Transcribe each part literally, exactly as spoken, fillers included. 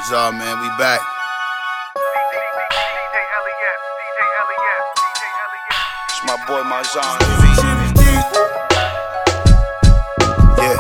What's up, man? We back. It's my boy Marzon. Yeah.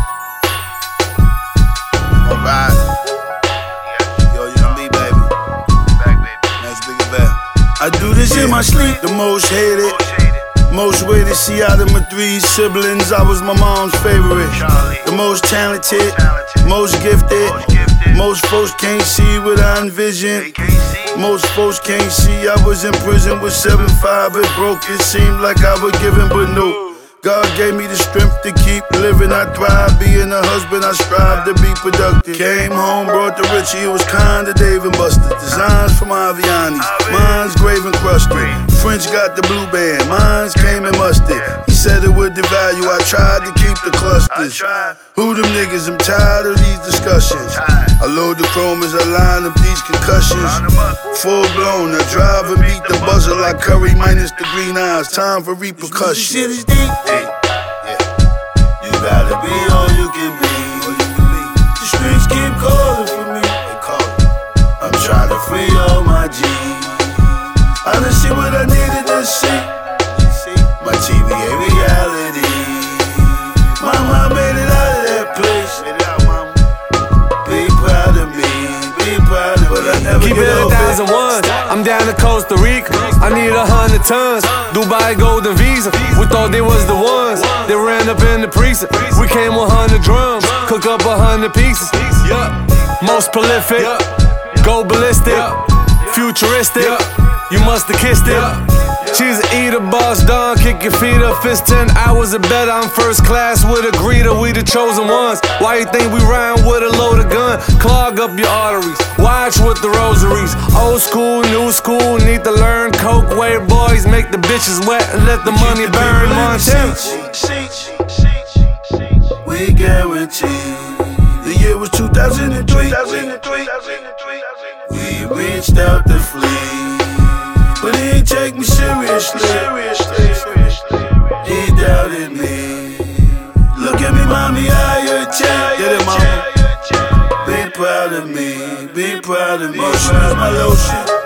Alright. Yo, you know me, baby. Back, baby. That's Big Bell. I do this in my sleep. The most hated, most waited. See, out of my three siblings, I was my mom's favorite. The most talented, most gifted. Most folks can't see what I envision. Most folks can't see I was in prison with seven five. It broke, it seemed like I was giving, but no. God gave me the strength to keep living. I thrive, being a husband, I strive to be productive. Came home, brought the Richie, it was kinda Dave and Buster. Designs from Aviani, mine's grave and crusted. French got the blue band, mine's came and mustard. He said it would devalue, I tried to keep the clusters. Who them niggas, I'm tired of these discussions. I load the chrome as I line up these concussions. Full blown, I drive and beat the buzzer like Curry minus the green eyes. Time for repercussions. Shit is deep. Hey, yeah. You gotta be all you can be. The streets keep calling for me. I'm trying to free all my G's. I done see what I needed to see. My T V A reality. Mama, I made it out of that place. Be proud of me, be proud of me. But I never Keep it a thousand ones. I'm down to Costa Rica. I need a hundred tons. Dubai golden visa. We thought they was the ones. They ran up in the precinct. We came with hundred drums. Cook up a hundred pieces. Yeah. Most prolific. Go ballistic. Futuristic. You must have kissed it. She's an eater, boss down, kick your feet up. It's ten hours of bed, I'm first class with a greeter. We the chosen ones. Why you think we rhyme with a loaded gun? Clog up your arteries, watch with the rosaries. Old school, new school, need to learn. Coke wear boys, make the bitches wet and let the money burn. Montana. We guarantee. The year was two thousand three. We reached out to flee, but he ain't take me seriously. He doubted me. Look at me, mommy, I your child. Get it, mama. Be proud of me, be proud of me. Motion is my lotion.